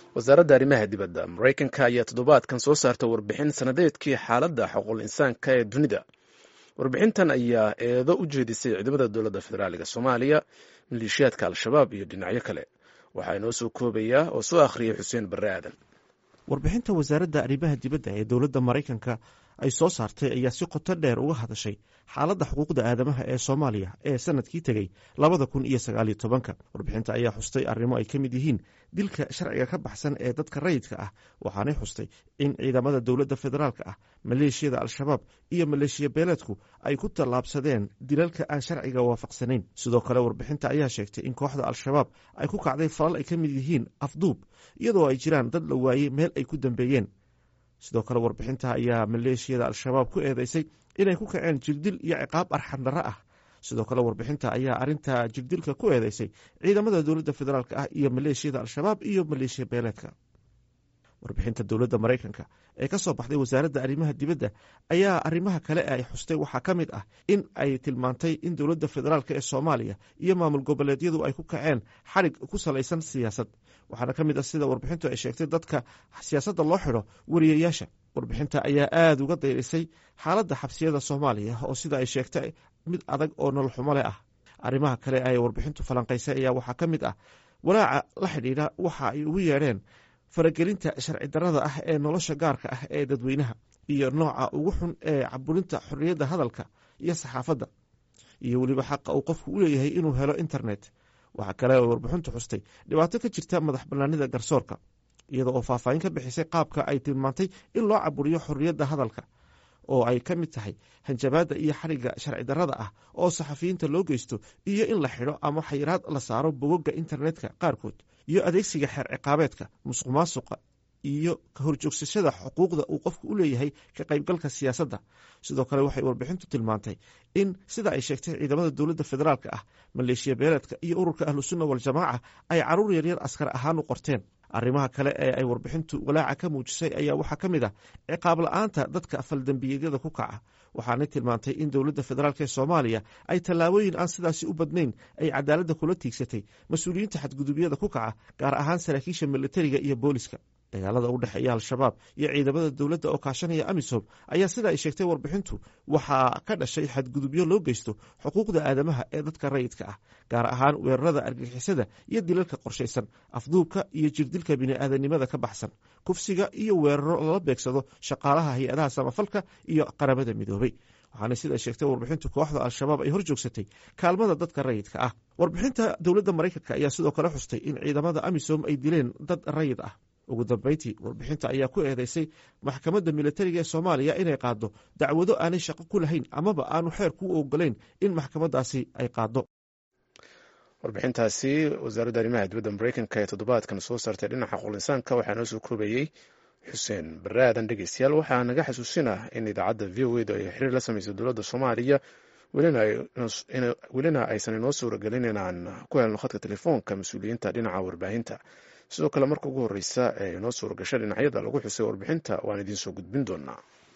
wasaaradda arrimaha dibadda maraykanka ayaa toddobaadkan soo saartay warbixin sanadeedkii xaaladda xuquuqul insaanka ee dunida. warbixintan ayaa eedo u jeedisay ciidamada dowladda federaaliga soomaaliya, maleeshiyaadka al-shabaab iyo dhinacyo kale. waxaa inoo soo koobayaa oo soo akhriyay xuseen barre aadan. warbixinta wasaaradda arrimaha dibadda ee dowladda maraykanka ay soo saartay ayaa si qoto dheer uga hadashay xaaladda xuquuqda aadamaha ee soomaaliya ee sanadkii tegey 2019. warbixinta ayaa xustay arrimo ay ka mid yihiin dilka sharciga ka baxsan ee dadka rayidka ah, waxaanay xustay in ciidamada dowladda federaalka ah, maleeshiyada al-shabaab iyo maleeshiya beeleedku ay ku tallaabsadeen dilalka aan sharciga waafaqsanayn. sidoo kale warbixinta ayaa sheegtay in kooxda al-shabaab ay ku kacday falal ay ka mid yihiin afduub, iyadoo ay jiraan dad la waayey meel ay ku dambeeyeen. sidoo kale warbixinta ayaa maleeshiyada al-shabaab ku eedeysay inay ku kaceen jirdil iyo ciqaab arxan darro ah. sidoo kale warbixinta ayaa arinta jirdilka ku eedeysay ciidamada dowladda federaalk ah iyo maleeshiyada al-shabaab iyo maleeshiya beeleedka. warbixinta dowladda maraykanka ee ka soo baxday wasaaradda arrimaha dibadda ayaa arrimaha kale ee ay xustay waxaa ka mid ah in ay tilmaantay in dowladda federaalk ee soomaaliya iyo maamul goboleedyadu ay ku kaceen xadhig ku salaysan siyaasad. waxaana ka mid ah sida warbixintu ay sheegtay dadka siyaasadda loo xidho wariyayaasha. warbixinta ayaa aada uga dayrisay xaaladda xabsiyada soomaaliya oo sida ay sheegtay mid adag oo nolol xumo leh ah. arrimaha kale ay warbixintu falanqaysay ayaa waxaa ka mid ah walaaca la xidhiidha waxa ay ugu yeedheen faragelinta sharci darrada ah ee nolosha gaarka ah ee dadweynaha iyo nooca ugu xun ee caburinta xorriyadda hadalka iyo saxaafadda, iyo weliba xaqa uu qofku u leeyahay inuu helo internet. waxaa kale oo warbixintu xustay dhibaato ka jirta madax bannaanida garsoorka, iyada oo faahfaahin ka bixisay qaabka ay tilmaantay in loo caburiyo xorriyadda hadalka, oo ay ka mid tahay hanjabaadda iyo xadhigga sharci darrada ah oo saxafiyiinta loo geysto, iyo in la xidho ama xayiraad la saaro bogogga internetka qaarkood, iyo adeegsiga xeer ciqaabeedka, musuq maasuqa iyo ka horjoogsashada xuquuqda uu qofku u leeyahay ka qaybgalka siyaasadda. sidoo kale waxay warbixintu tilmaantay in sida ay sheegtay ciidamada dowladda federaalka ah, maleeshiya beeleedka iyo ururka ahlusunna waljamaaca ay caruur yaryar askar ahaan u qorteen. arrimaha kale ee ay warbixintu walaaca ka muujisay ayaa waxaa ka mid ah ciqaab la-aanta dadka faldambiyeedyada ku kaca. waxaanay tilmaantay in dowladda federaalk ee soomaaliya ay tallaabooyin aan sidaasi u badnayn ay cadaaladda kula tiigsatay mas-uuliyiinta xadgudubyada ku kaca, gaar ahaan saraakiisha militariga iyo booliska. dagaalada u dhexeeya al-shabaab iyo ciidamada dowladda oo kaashanaya amisom ayaa sida ay sheegtay warbixintu waxaa ka dhashay xadgudubyo loo geysto xuquuqda aadamaha ee dadka rayidka ah, gaar ahaan weerarada argagixisada iyo dilalka qorshaysan, afduubka iyo jirdilka bini'aadanimada ka baxsan, kufsiga iyo weeraro lala beegsado shaqaalaha hay-adaha samafalka iyo qaramada midoobay. waxaana sida ay sheegtay warbixintu kooxda al-shabaab ay hor joogsatay kaalmada dadka rayidka ah. warbixinta dowladda maraykanka ayaa sidoo kale xustay in ciidamada amisom ay dileen dad rayid ah. ugu dambeyntii warbixinta ayaa ku eedeysay maxkamadda militariga ee soomaaliya inay qaado dacwado aanay shaqo ku lahayn amaba aanu xeer ku ogolayn in maxkamaddaasi ay qaado. warbixintaasi wasaaradda arrimaha dibadda maraykanka ee toddobaadkan soo saartay dhinaca xuquuqul-insaanka waxaa noo soo koobayey xuseen barre aadan. dhegeystayaal, waxaa naga xasuusinah in idaacadda v o eda ay xiriir la sameysay dowladda soomaaliya, welina aysan inoo suuragelin inaan ku helno khadka telefoonka mas-uuliyiinta dhinaca warbaahinta. sidoo kale marka ugu horreysa ee inoo suuragasha dhinacyada lagu xusay warbixinta waan idiin soo gudbin doonaa.